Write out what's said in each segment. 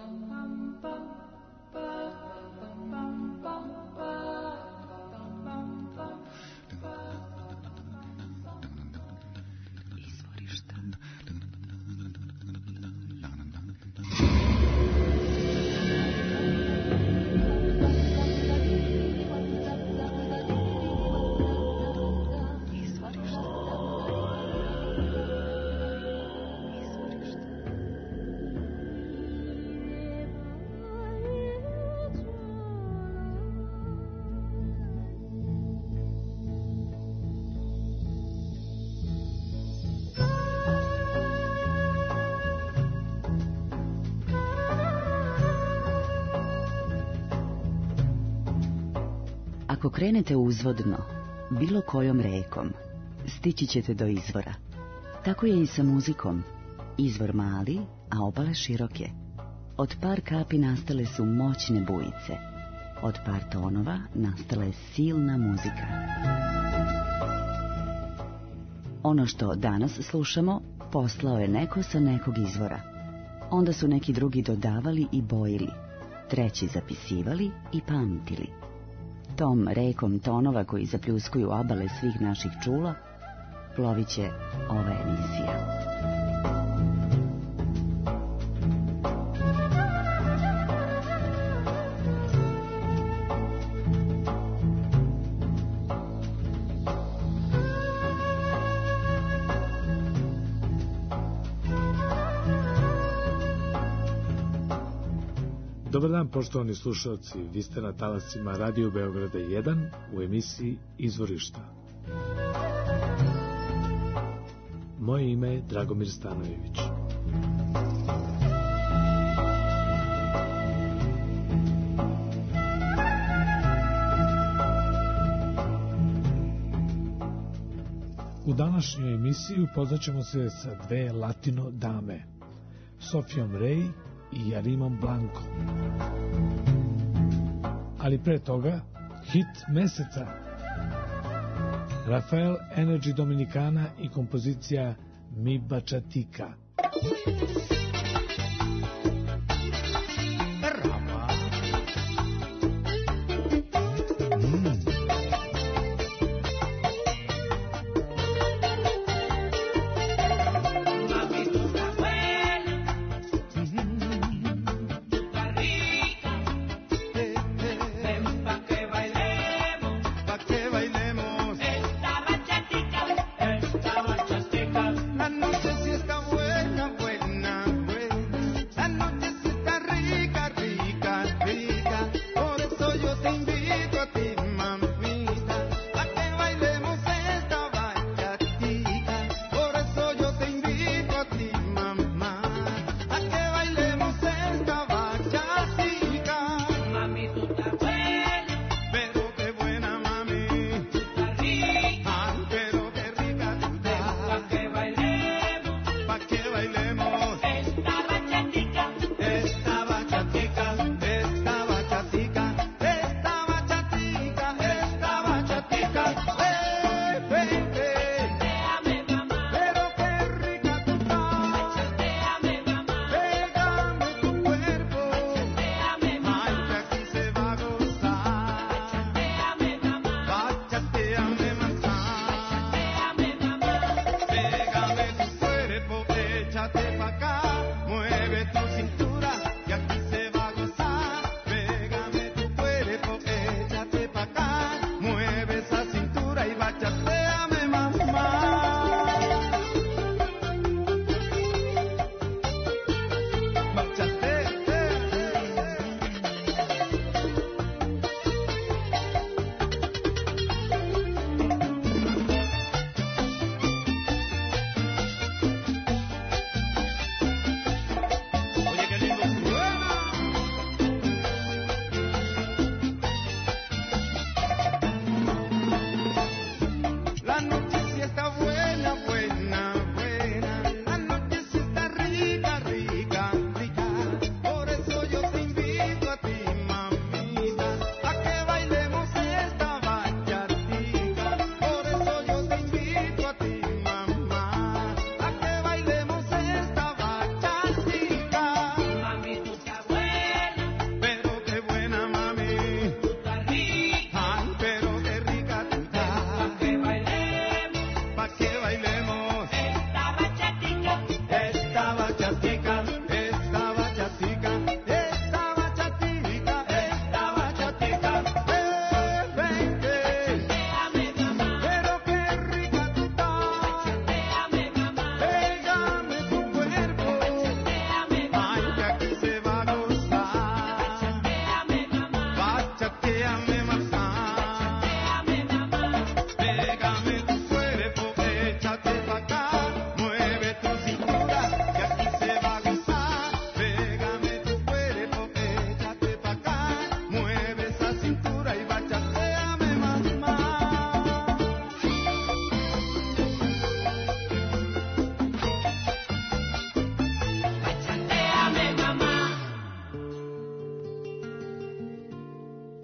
Ako krenete uzvodno, bilo kojom rekom, stići ćete do izvora. Tako je i sa muzikom. Izvor mali, a obale široke. Od par kapi nastale su moćne bujice. Od par tonova nastala je silna muzika. Ono što danas slušamo, poslao je neko sa nekog izvora. Onda su neki drugi dodavali i bojili, treći zapisivali i pamtili. Tom rekom tonova koji zapljuskuju obale svih naših čula, plovit će ova emisija. Dobar dan, poštovani slušalci, vi ste na talasima Radio Beograda 1 u emisiji Izvorišta. Moje ime je Dragomir Stanojević. U današnjoj emisiji upoznaćemo se sa dve latino dame, Sofijom Rey i Yarimom Blanco. Ali pre toga, hit meseca. Rafael Energy Dominicana i kompozicija Mi Bachatica.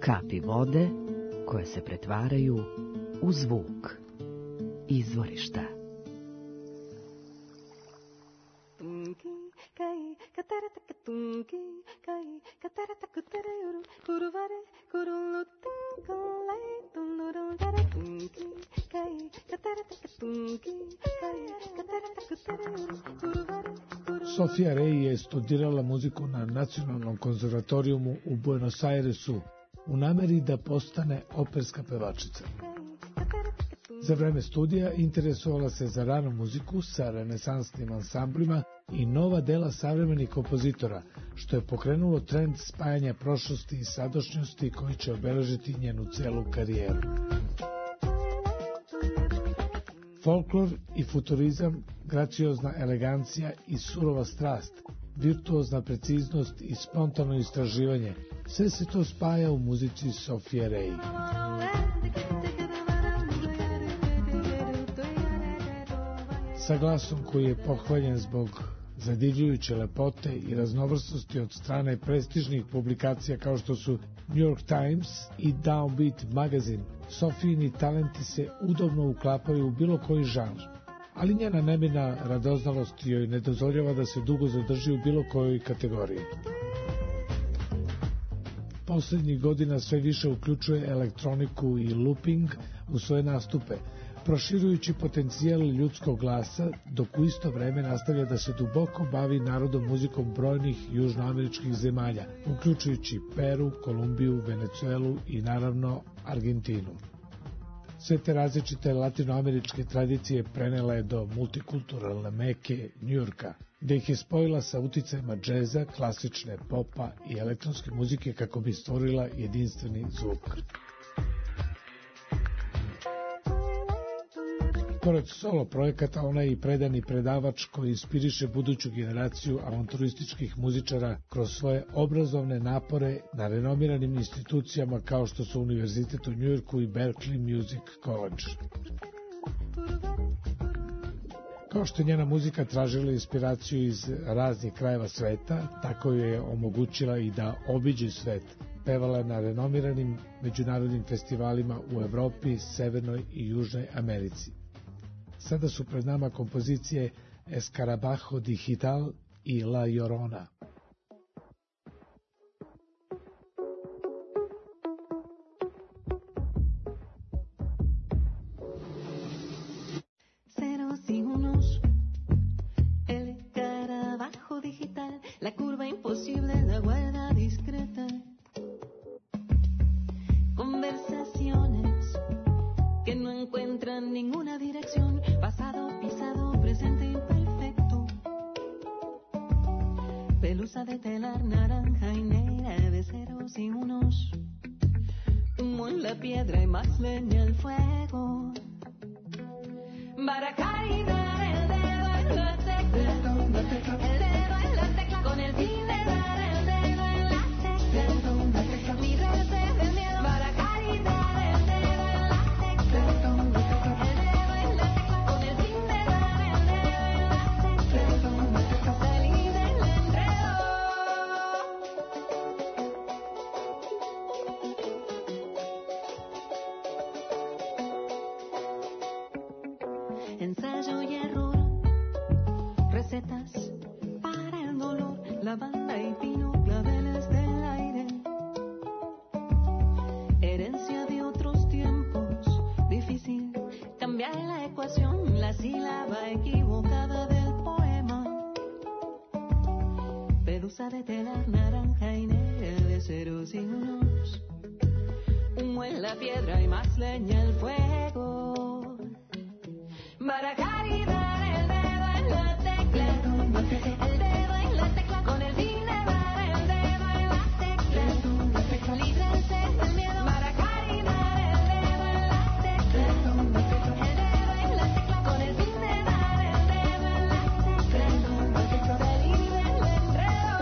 kapi vode koje se pretvaraju u zvuk izvorišta. Sofia Rey je studirala muziku na Nacionalnom konzervatorijumu u Buenos Airesu u nameri da postane operska pevačica. Za vreme studija interesovala se za ranu muziku sa renesansnim ansamblima i nova dela savremenih kompozitora, što je pokrenulo trend spajanja prošlosti i sadašnjosti koji će obeležiti njenu celu karijeru. Folklor i futurizam, graciozna elegancija i surova strast, virtuozna preciznost i spontano istraživanje, sve se to spaja u muzici Sofie Rey. Sa glasom koji je pohvaljen zbog zadivljujuće lepote i raznovrsnosti od strane prestižnih publikacija kao što su New York Times i Downbeat Magazine, Sofijini talenti se udobno uklapaju u bilo koji žanr, ali njena nemirna radoznalost joj ne dozvoljava da se dugo zadrži u bilo kojoj kategoriji. Poslednjih godina sve više uključuje elektroniku i looping u svoje nastupe, proširujući potencijal ljudskog glasa, dok u isto vreme nastavlja da se duboko bavi narodom muzikom brojnih južnoameričkih zemalja, uključujući Peru, Kolumbiju, Venecuelu i naravno Argentinu. Sve te različite latinoameričke tradicije prenela je do multikulturalne meke Njujorka, gde ih je spojila sa uticajima džeza, klasične popa i elektronske muzike kako bi stvorila jedinstveni zvuk. Pored solo projekata, ona je i predani predavač koji inspiriše buduću generaciju avanturističkih muzičara kroz svoje obrazovne napore na renomiranim institucijama kao što su Univerzitet u Njujorku i Berklee Music College. Kao što je njena muzika tražila inspiraciju iz raznih krajeva sveta, tako je omogućila i da obiđe svet. Pevala na renomiranim međunarodnim festivalima u Evropi, Severnoj i Južnoj Americi. Sada su pred nama kompozicije Escarabajo Digital i La Llorona. Ceros y unos, el escarabajo digital, la curva imposible, la guarda discreta. Conversaciones que no encuentran ninguna dirección, pasado, pisado, presente imperfecto. Pelusa de telar naranja y negra de ceros y unos, humo en la piedra y más leña al fuego. Barajar y dar el dedo en la tecla, el dedo en la tecla, con el fin de dar el dedo en la tecla, librarse del miedo. Barajar y dar el dedo en la tecla, el dedo en la tecla, con el fin de dar el dedo en la tecla, salir del enredo. Ensayo y error, recetas para el dolor, lavanda y pino, claveles del aire, herencia de otros tiempos, difícil cambiar la ecuación, la sílaba equivocada del poema, pelusa de telar naranja y negra de ceros y unos, humo en la piedra y más leña al fuego. Barajar y dar el dedo en la tecla, el dedo en la tecla, con el fin de dar el dedo en la tecla, librarse del miedo. Barajar y dar el dedo en la tecla, el dedo en la tecla, con el fin de dar el dedo en la tecla, salir del enredo.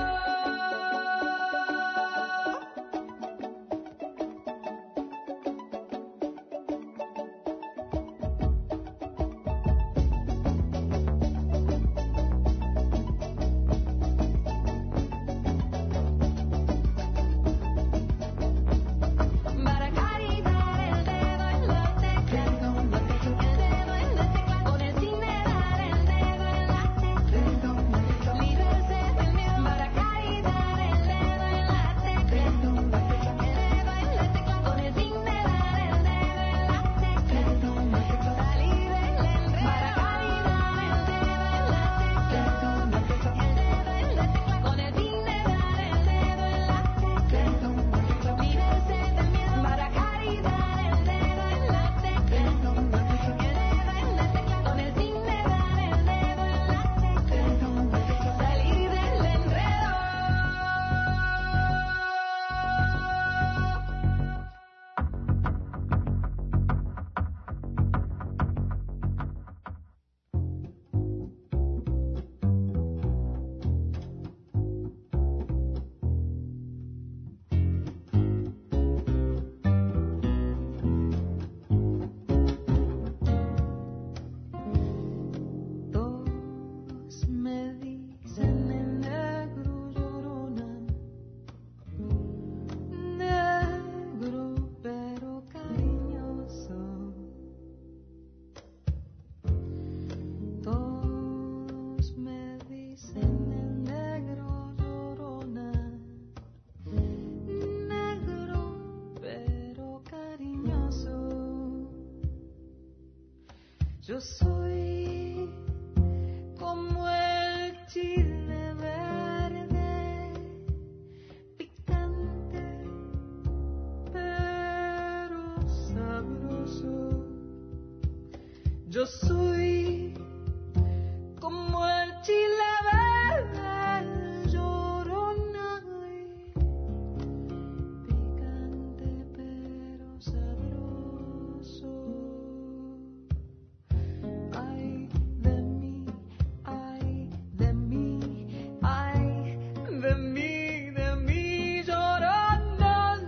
Yo soy como el chile verde, picante pero sabroso. Yo soy como el chile verde, llorona, picante pero sabroso. Ay de mí, ay de mí, ay de mí, llorona,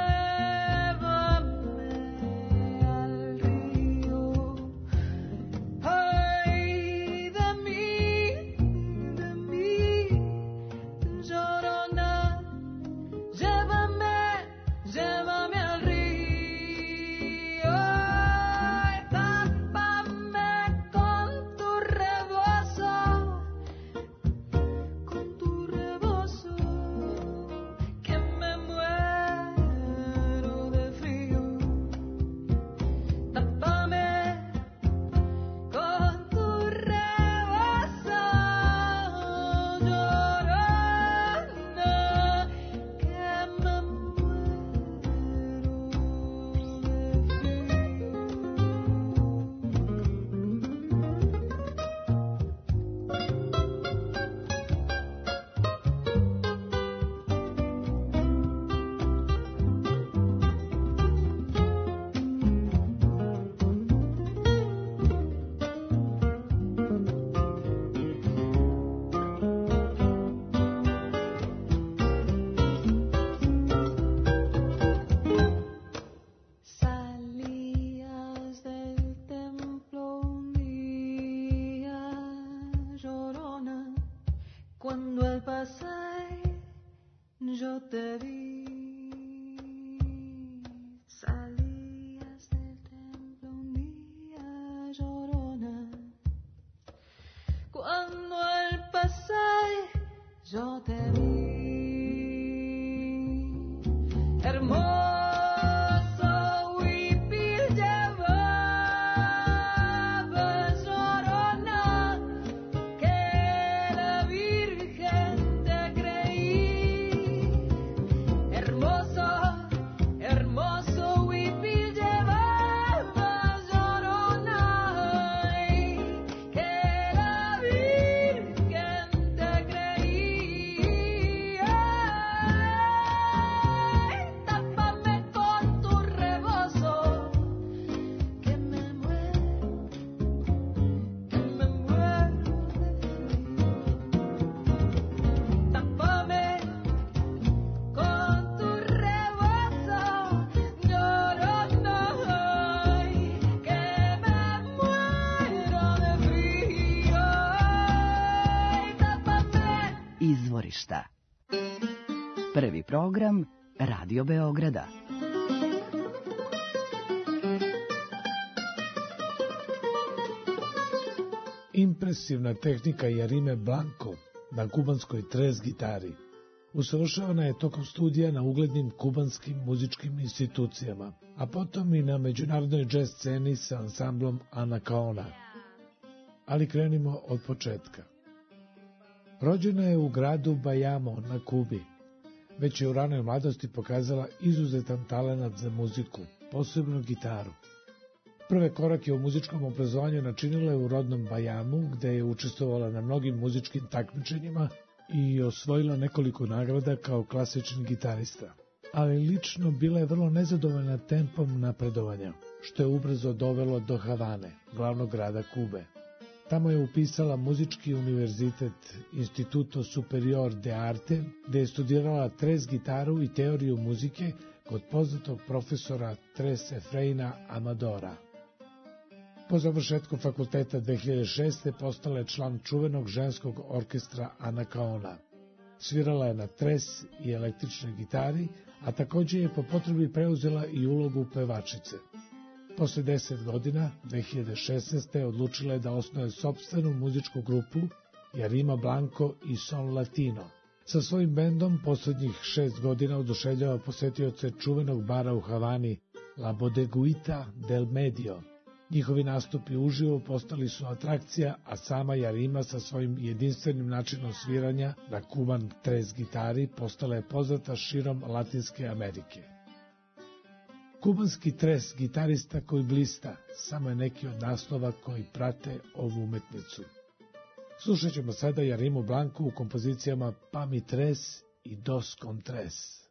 llévame al río. Ay de mí, llorona, llévame al río. Ay, tápame con tu rebozo, que me muero de frío. Tápame con tu rebozo, llorona, que me Salías del templo un día, llorona, cuando al pasar yo te vi. Salías del templo un día, llorona, cuando al pasar yo te vi. Hermoso huipil llevabas, llorona, que la Virgen te creí. Hermoso huipil llevabas, llorona, que la Virgen te creí. Ay, tápame con tu rebozo, que me muero de frío. Tápame con tu rebozo, llorona, que me muero de frío. Ay, tápame. Izvorišta. Prvi program Radio Beograda. Impresivna tehnika Jarime Blanco na kubanskoj tres gitari usavršavana je tokom studija na uglednim kubanskim muzičkim institucijama, a potom i na međunarodnoj jazz sceni sa ansamblom Anacaona. Ali krenimo od početka. Rođena je u gradu Bayamo na Kubi. Već je u ranoj mladosti pokazala izuzetan talenat za muziku, posebno gitaru. Prve korake u muzičkom obrazovanju načinila je u rodnom Bajamu, gde je učestvovala na mnogim muzičkim takmičenjima i osvojila nekoliko nagrada kao klasični gitarista. Ali lično bila je vrlo nezadovoljna tempom napredovanja, što je ubrzo dovelo do Havane, glavnog grada Kube. Tamo je upisala muzički univerzitet Instituto Superior de Arte, gde je studirala tres gitaru i teoriju muzike kod poznatog profesora Tres Efreina Amadora. Po završetku fakulteta 2006. postala je član čuvenog ženskog orkestra Anacaona. Svirala je na tres i električnoj gitari, a također je po potrebi preuzela i ulogu pevačice. Posle 10 godina, 2016. odlučila je da osnuje sopstvenu muzičku grupu Jarima Blanco i Son Latino. Sa svojim bendom poslednjih 6 godina oduševljava posetioce čuvenog bara u Havani La Bodeguita del Medio. Njihovi nastupi uživo postali su atrakcija, a sama Jarima sa svojim jedinstvenim načinom sviranja na Cuban tres gitari postala je poznata širom Latinske Amerike. Kubanski tres gitarista koji blista samo je neki od naslova koji prate ovu umetnicu. Slušat ćemo sada Jarimu Blanku u kompozicijama Pa mi tres i Dos con tres.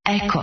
Eko.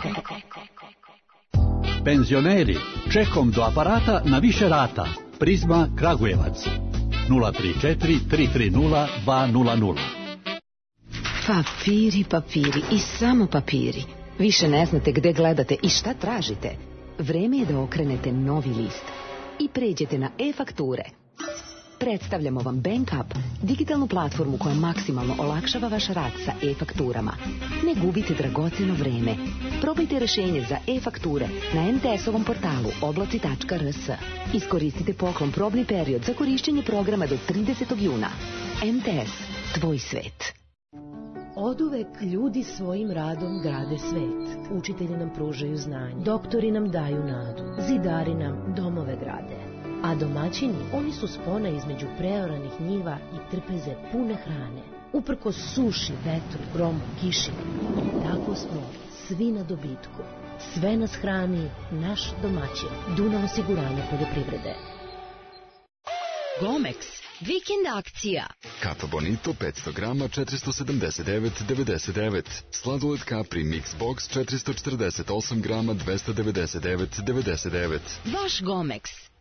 Penzioneri, čekom do aparata na više rata. Prizma Kragujevac 034 330 200. Papiri, papiri i samo papiri. Više ne znate gde gledate i šta tražite. Vreme je da okrenete novi list i pređete na e-fakture. Predstavljamo vam BankUp, digitalnu platformu koja maksimalno olakšava vaš rad sa e-fakturama. Ne gubite dragoceno vreme. Probajte rešenje za e-fakture na MTS-ovom portalu oblaci.rs. Iskoristite poklon probni period za korišćenje programa do 30. juna. MTS, tvoj svet. Oduvek ljudi svojim radom grade svet. Učitelji nam pružaju znanje, doktori nam daju nadu, zidari nam domove grade. A domaćini, oni su spona između preoranih njiva i trpeze pune hrane. Uprkos suši, vetru, gromu, kiši. I tako smo svi na dobitku. Sve nas hrani naš domaćin. Dunav osiguranje poljoprivrede. Gomex, vikend akcija. Kapa Bonito 500 grama 479,99. Sladoled Capri Mix Box 448 grama 299,99. Vaš Gomex.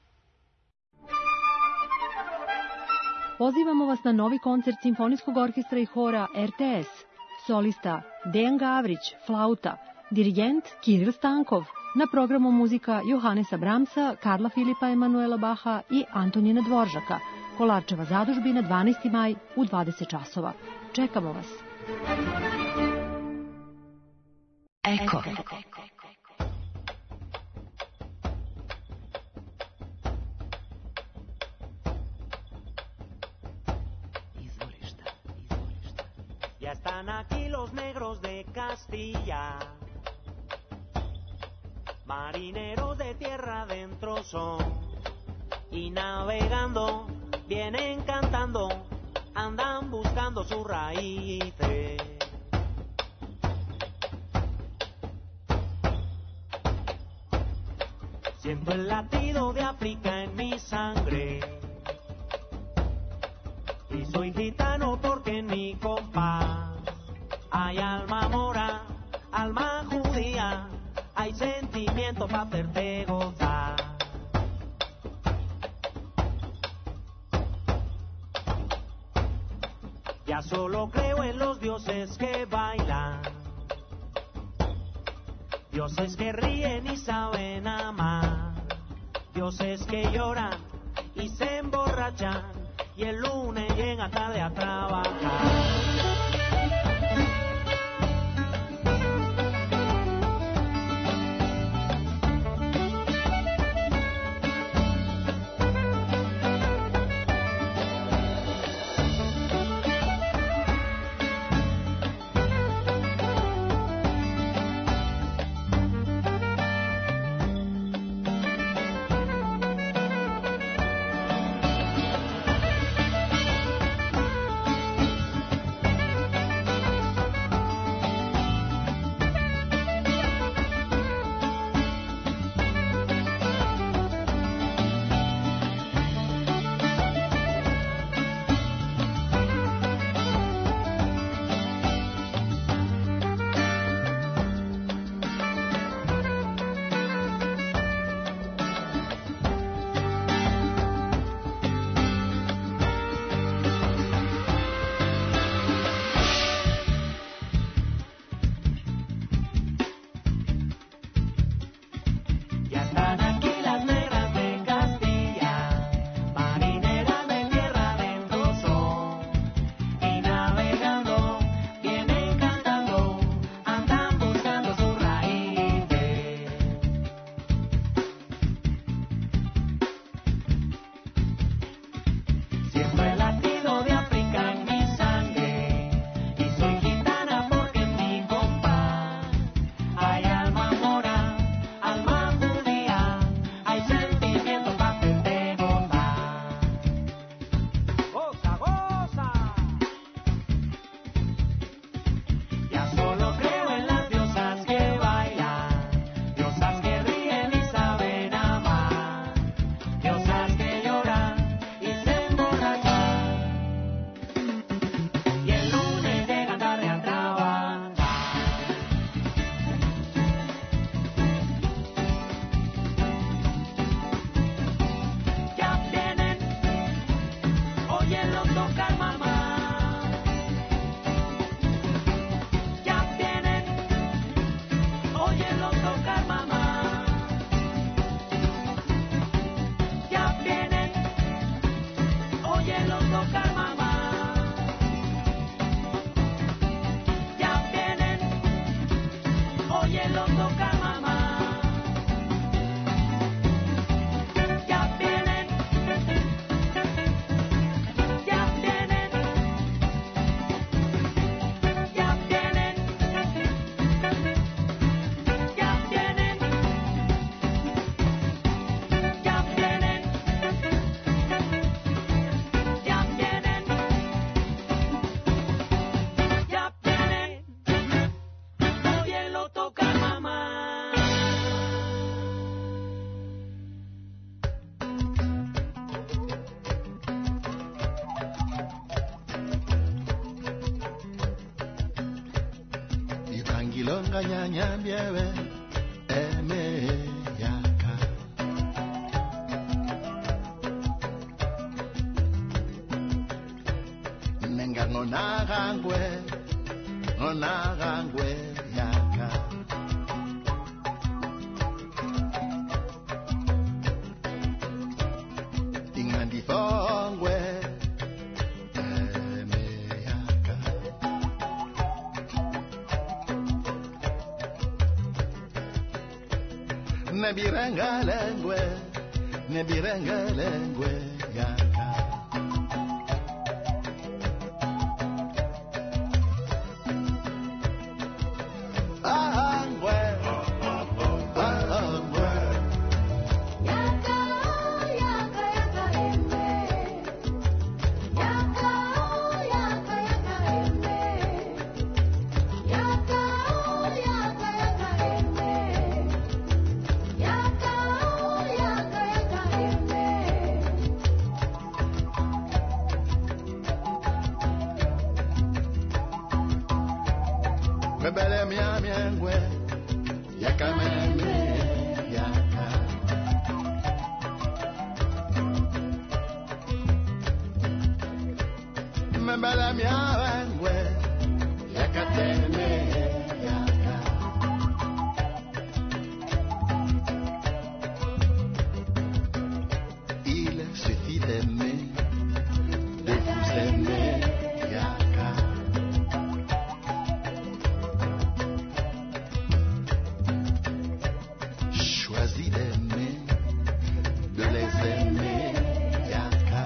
Pozivamo vas na novi koncert Simfonijskog orkestra i hora RTS. Solista Dejan Gavrić, flauta. Dirigent Kiril Stankov. Na programu muzika Johanesa Bramsa, Karla Filipa Emanuela Baha i Antonina Dvoržaka. Kolarčeva zadužbina 12. maj u 20 časova. Čekamo vas. Eko. Ya están aquí los negros de Castilla, marineros de tierra adentro son, y navegando vienen cantando, andan buscando sus raíces. Siento el latido de África en mi sangre, y soy gitano porque en mi compás hay alma mora, alma judía, hay sentimiento para hacerte gozar. Ya solo creo en los dioses que bailan, dioses que ríen y saben amar, dioses que lloran y se emborrachan, y el lunes llega tarde a trabajar. tocar mamá. Ya vienen, óyelo tocar mamá. Ya vienen, óyelo tocar mamá. Ya vienen, óyelo tocar mamá. Ya vienen, ya vienen, ya vienen, ya vienen, ya vienen, ya vienen, ya vienen, óyelo tocar mamá. Itangilonga nyanya biewe eme yaka. Nenga ngonagangwe yaka. Ingandifongwe eme yaka. Nebiranga lengwe yaka. Ahangwe, ahangwe. Yaka, yaka, yaka, embe. Yaka, yaka, yaka, embe. Yaka, yaka, yaka, embe. Yaka, yaka, yaka, embe. Mebele miamyengwe yaka meme yaka. Mebele miamyengwe yaka teme yaka. Il suffit d'aimer, de vous aimer yaka. Choisis d'aimer, de les aimer, yaka.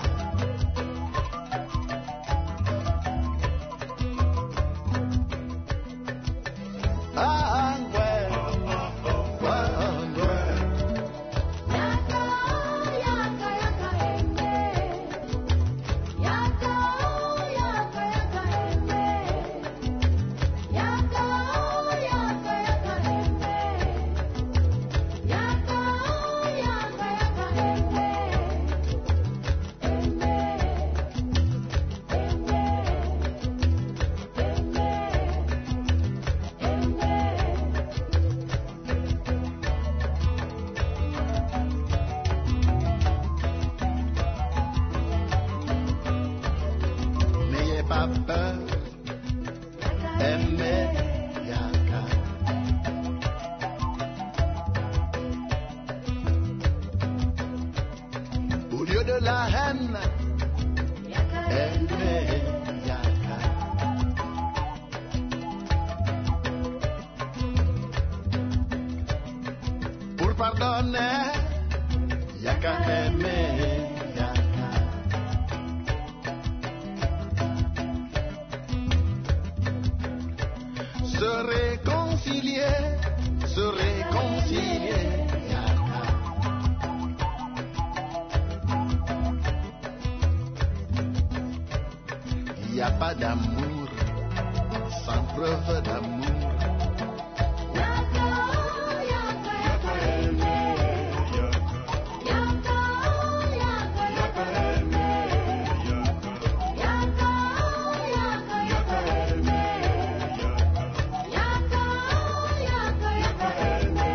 Angwe, angwe. Yaka, yaka, yaka, embe. Yaka, yaka, yaka, embe. Yaka, yaka, yaka, embe. Yaka, yaka, yaka, embe. Embe, N'ayez pas peur, aimez yaka. Au lieu de la haine, aimez yaka. Pour pardonner, yaka aimer yaka. Se réconcilier, yaka. Il n'y a pas d'amour sans preuve d'amour. yaka, yaka, yaka, embe. Yaka, yaka, yaka, embe. Yaka, yaka, yaka, embe. Yaka, yaka, yaka, embe.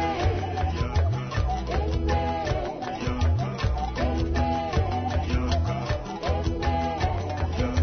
Embe.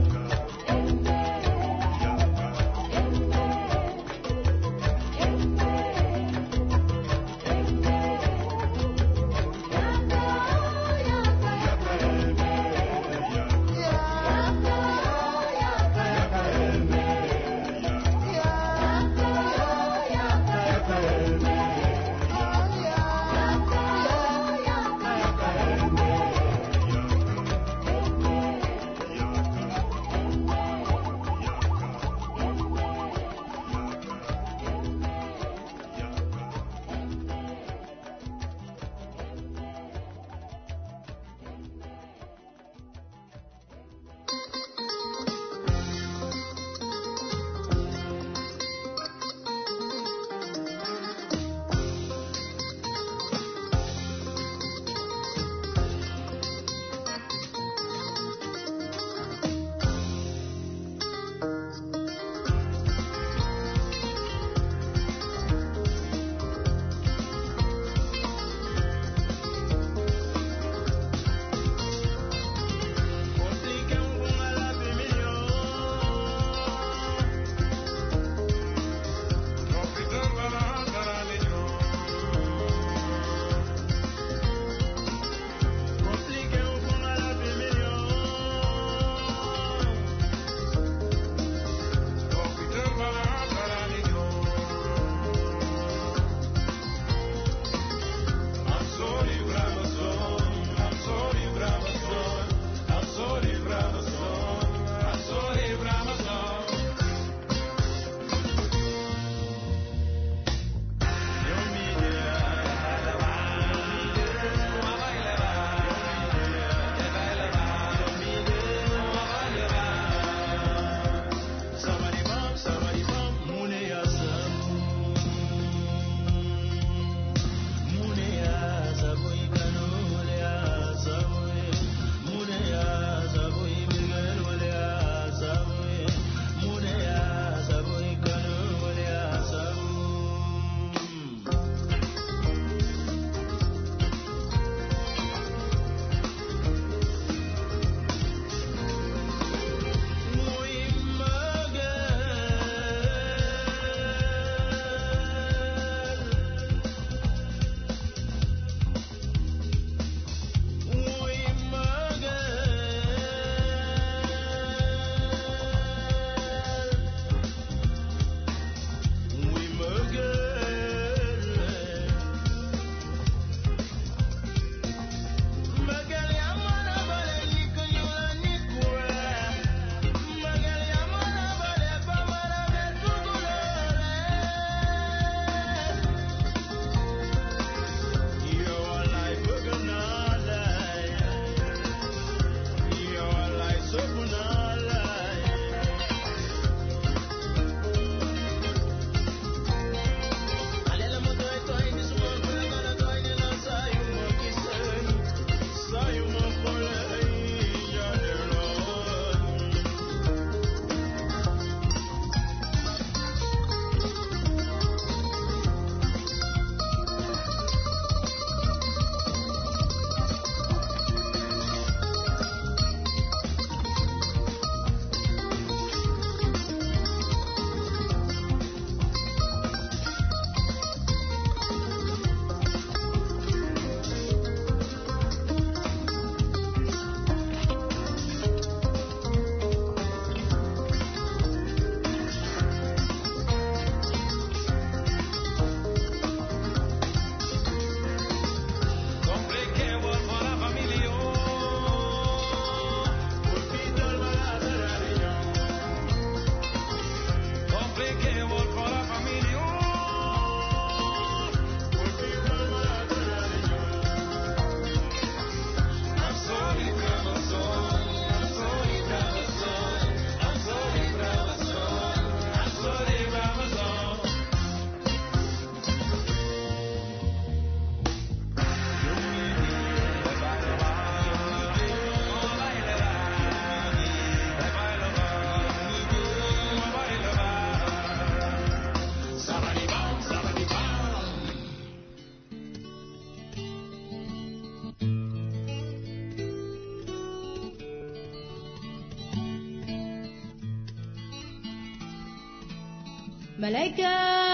Malaika,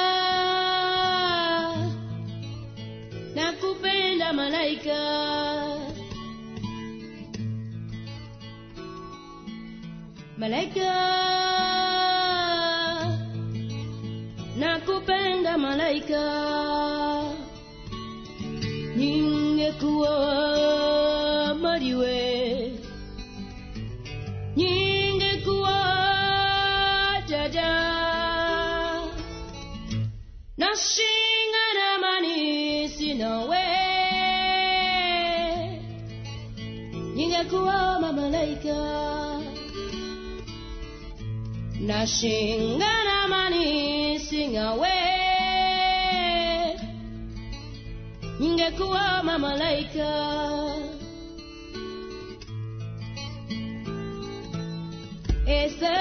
nakupenda malaika. Malaika, nakupenda malaika. Ningekuwa mariwe, ningekuwa jaja, nashinga na manisi nawe. Ningekuwa malaika, nashinga na manisi nawe. Ningekuwa malaika. Esa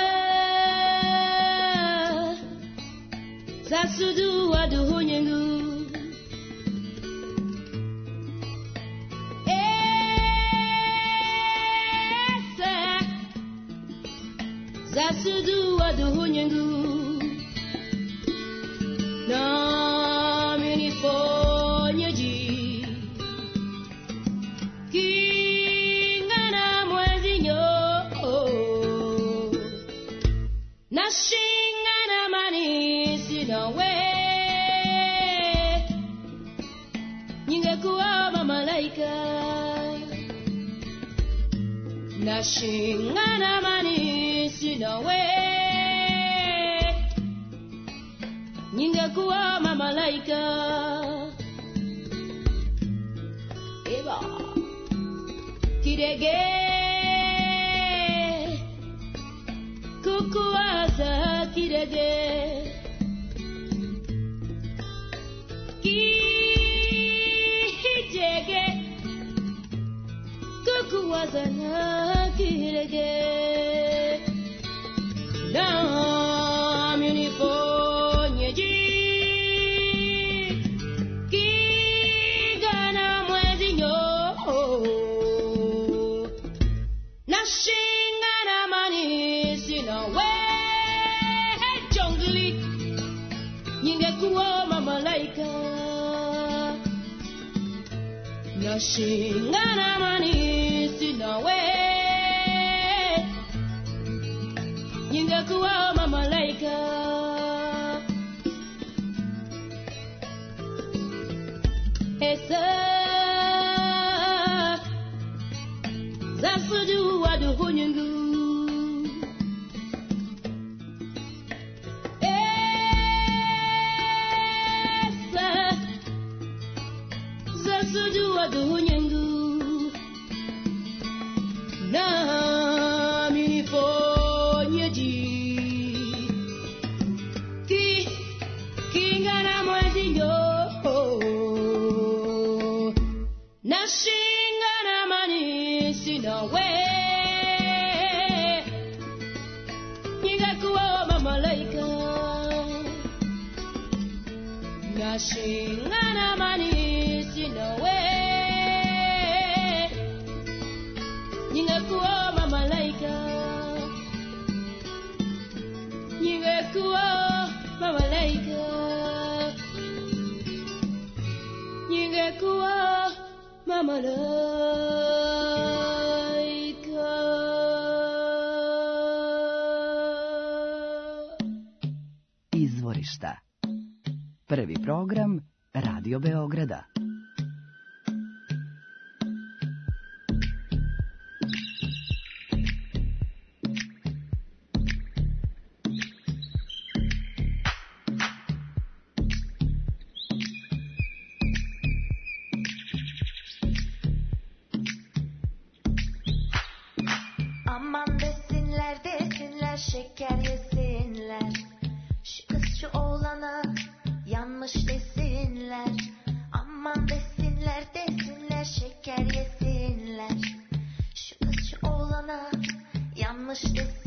sasudu waduhunyengu. Esa sasudu waduhunyengu. Na minifonyeji kingana mwezinyo. Nashingana manisi nawe. Ningekuwa malaika. Nashingana manisi nawe. Ningekuwa malaika. Eba kidege kukuwaza kidege. Kijege kukuwaza na kidege. Na minifonyeji kigana mwezinyo. Nashingana manisi nawe. Jongli, ningekuwa malaika. Nashingana manisi nawe. Ningekuwa malaika. Esa zasudu waduhunyengu. Esa zasudu waduhunyengu. Na minifonyeji kingana mwezinyo. Nashingana manisi nawe. Ningekuwa malaika. Nashingana manisi nawe. Ningekuwa malaika. Ningekuwa malaika. Ningekuwa malaika. Izvorišta. Prvi program Radio Beograda. Aman desinler desinler şeker yesinler. Şu kız şu oğlana yanlış desinler. Aman desinler desinler şeker yesinler. Şu kız şu oğlana yanlış desinler.